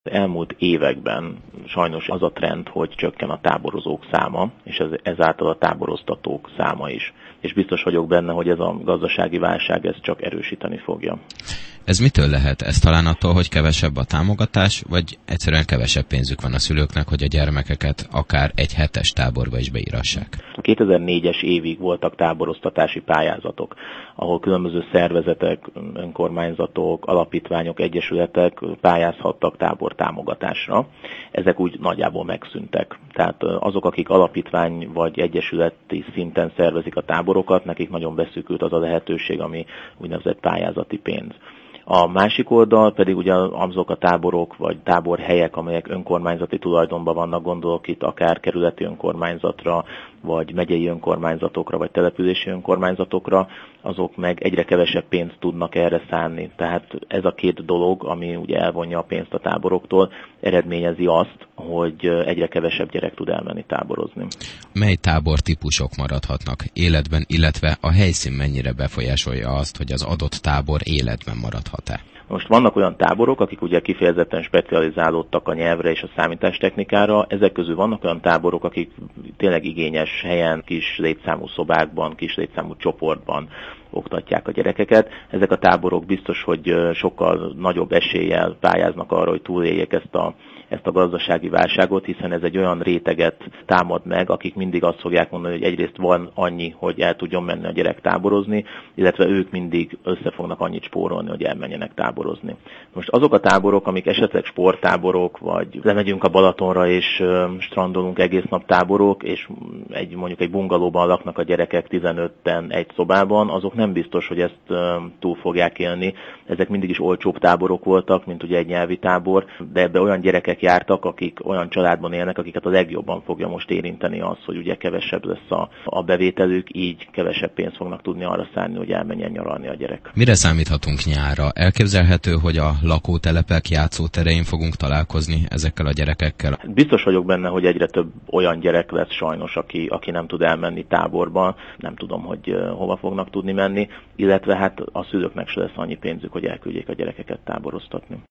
Elmúlt években sajnos az a trend, hogy csökken a táborozók száma, és ezáltal a táboroztatók száma is. És biztos vagyok benne, hogy ez a gazdasági válság ezt csak erősíteni fogja. Ez mitől lehet? Ez talán attól, hogy kevesebb a támogatás, vagy egyszerűen kevesebb pénzük van a szülőknek, hogy a gyermekeket akár egy hetes táborba is beírassák? 2004-es évig voltak táboroztatási pályázatok, ahol különböző szervezetek, önkormányzatok, alapítványok, egyesületek pályázhattak tábortámogatásra. Ezek úgy nagyjából megszűntek. Tehát azok, akik alapítvány vagy egyesületi szinten szervezik a táborokat, nekik nagyon beszűkült az a lehetőség, ami úgynevezett pályázati pénz. A másik oldal pedig ugye azok a táborok vagy táborhelyek, amelyek önkormányzati tulajdonban vannak, gondolok itt akár kerületi önkormányzatra, vagy megyei önkormányzatokra, vagy települési önkormányzatokra, azok meg egyre kevesebb pénzt tudnak erre szánni. Tehát ez a két dolog, ami ugye elvonja a pénzt a táboroktól, eredményezi azt, hogy egyre kevesebb gyerek tud elmenni táborozni. Mely tábortípusok maradhatnak életben, illetve a helyszín mennyire befolyásolja azt, hogy az adott tábor életben maradhat-e? Most vannak olyan táborok, akik ugye kifejezetten specializálódtak a nyelvre és a számítástechnikára, ezek közül vannak olyan táborok, akik tényleg igényes helyen, kis létszámú szobákban, kis létszámú csoportban oktatják a gyerekeket. Ezek a táborok biztos, hogy sokkal nagyobb eséllyel pályáznak arra, hogy túléljék ezt a gazdasági válságot, hiszen ez egy olyan réteget támad meg, akik mindig azt fogják mondani, hogy egyrészt van annyi, hogy el tudjon menni a gyerek táborozni, illetve ők mindig össze fognak annyit spórolni, hogy elmenjenek táborozni. Most azok a táborok, amik esetleg sporttáborok, vagy lemegyünk a Balatonra és strandolunk egész nap táborok, és mondjuk egy bungalóban laknak a gyerekek 15-en egy szobában, azok nem biztos, hogy ezt túl fogják élni. Ezek mindig is olcsóbb táborok voltak, mint ugye egy nyelvi tábor, de ebbe olyan gyerekek jártak, akik olyan családban élnek, akiket a legjobban fogja most érinteni az, hogy ugye kevesebb lesz a bevételük, így kevesebb pénzt fognak tudni arra szánni, hogy elmenjen nyaralni a gyerek. Mire számíthatunk nyárra? Elképzelhető, hogy a lakótelepek játszóterein fogunk találkozni ezekkel a gyerekekkel? Biztos vagyok benne, hogy egyre több olyan gyerek lesz sajnos, aki nem tud elmenni táborba, nem tudom, hogy hova fognak tudni menni, illetve hát a szülőknek se lesz annyi pénzük, hogy elküldjék a gyerekeket táboroztatni.